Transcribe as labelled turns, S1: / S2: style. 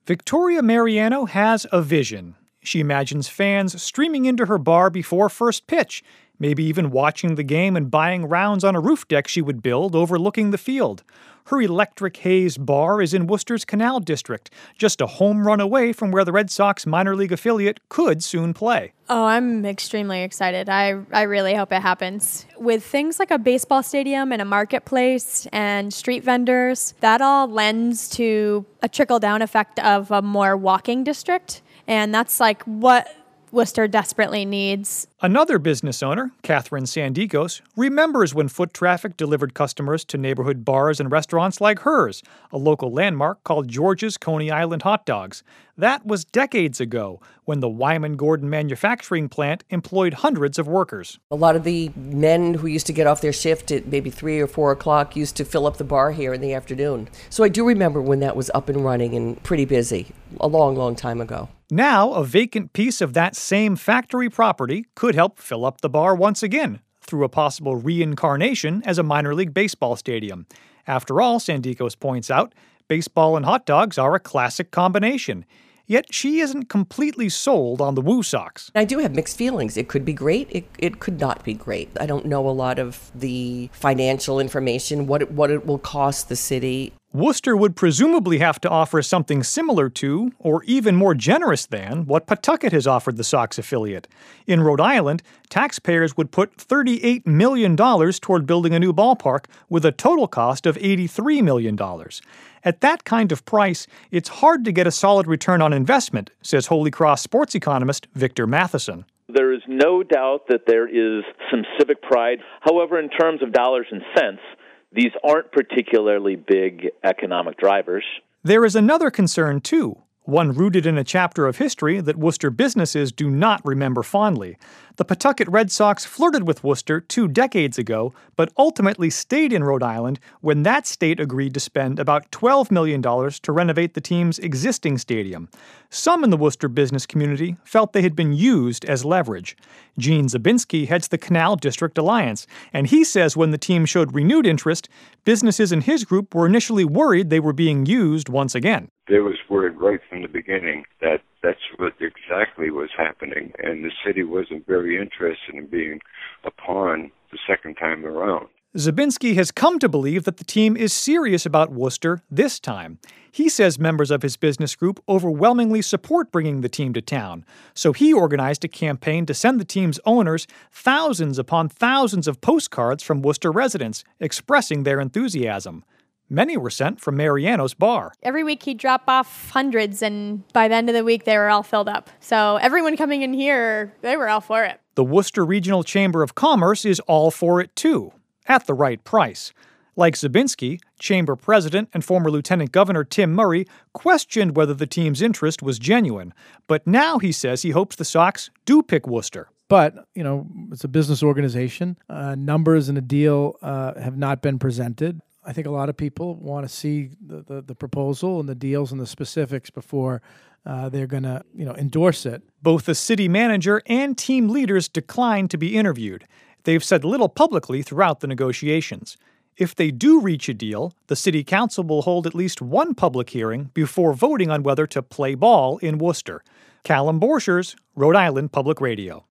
S1: Victoria Mariano has a vision. She imagines fans streaming into her bar before first pitch, maybe even watching the game and buying rounds on a roof deck she would build overlooking the field. Her Electric Haze bar is in Worcester's Canal District, just a home run away from where the Red Sox minor league affiliate could soon play.
S2: Oh, I'm extremely excited. I really hope it happens. With things like a baseball stadium and a marketplace and street vendors, that all lends to a trickle-down effect of a more walking district. And that's like what Worcester desperately needs.
S1: Another business owner, Catherine Sandikos, remembers when foot traffic delivered customers to neighborhood bars and restaurants like hers, a local landmark called George's Coney Island Hot Dogs. That was decades ago, when the Wyman Gordon manufacturing plant employed hundreds of workers.
S3: A lot of the men who used to get off their shift at maybe 3 or 4 o'clock used to fill up the bar here in the afternoon. So I do remember when that was up and running and pretty busy, a long, long time ago.
S1: Now, a vacant piece of that same factory property could help fill up the bar once again, through a possible reincarnation as a minor league baseball stadium. After all, Sandikos points out, baseball and hot dogs are a classic combination. Yet she isn't completely sold on the Woo Sox.
S3: I do have mixed feelings. It could be great. It could not be great. I don't know a lot of the financial information, what it will cost the city.
S1: Worcester would presumably have to offer something similar to, or even more generous than, what Pawtucket has offered the Sox affiliate. In Rhode Island, taxpayers would put $38 million toward building a new ballpark with a total cost of $83 million. At that kind of price, it's hard to get a solid return on investment, says Holy Cross sports economist Victor Matheson.
S4: There is no doubt that there is some civic pride. However, in terms of dollars and cents, these aren't particularly big economic drivers.
S1: There is another concern, too, one rooted in a chapter of history that Worcester businesses do not remember fondly. The Pawtucket Red Sox flirted with Worcester 2 decades ago, but ultimately stayed in Rhode Island when that state agreed to spend about $12 million to renovate the team's existing stadium. Some in the Worcester business community felt they had been used as leverage. Gene Zabinski heads the Canal District Alliance, and he says when the team showed renewed interest, businesses in his group were initially worried they were being used once again.
S5: There was word right from the beginning that that's what exactly was happening, and the city wasn't very interested in being a pawn the second time around.
S1: Zabinski has come to believe that the team is serious about Worcester this time. He says members of his business group overwhelmingly support bringing the team to town, so he organized a campaign to send the team's owners thousands upon thousands of postcards from Worcester residents expressing their enthusiasm. Many were sent from Mariano's bar.
S2: Every week he'd drop off hundreds, and by the end of the week they were all filled up. So everyone coming in here, they were all for it.
S1: The Worcester Regional Chamber of Commerce is all for it too, at the right price. Like Zabinski, Chamber President and former Lieutenant Governor Tim Murray questioned whether the team's interest was genuine, but now he says he hopes the Sox do pick Worcester.
S6: But, it's a business organization. Numbers in a deal have not been presented. I think a lot of people want to see the proposal and the deals and the specifics before they're going to, endorse it.
S1: Both the city manager and team leaders declined to be interviewed. They've said little publicly throughout the negotiations. If they do reach a deal, the city council will hold at least one public hearing before voting on whether to play ball in Worcester. Callum Borchers, Rhode Island Public Radio.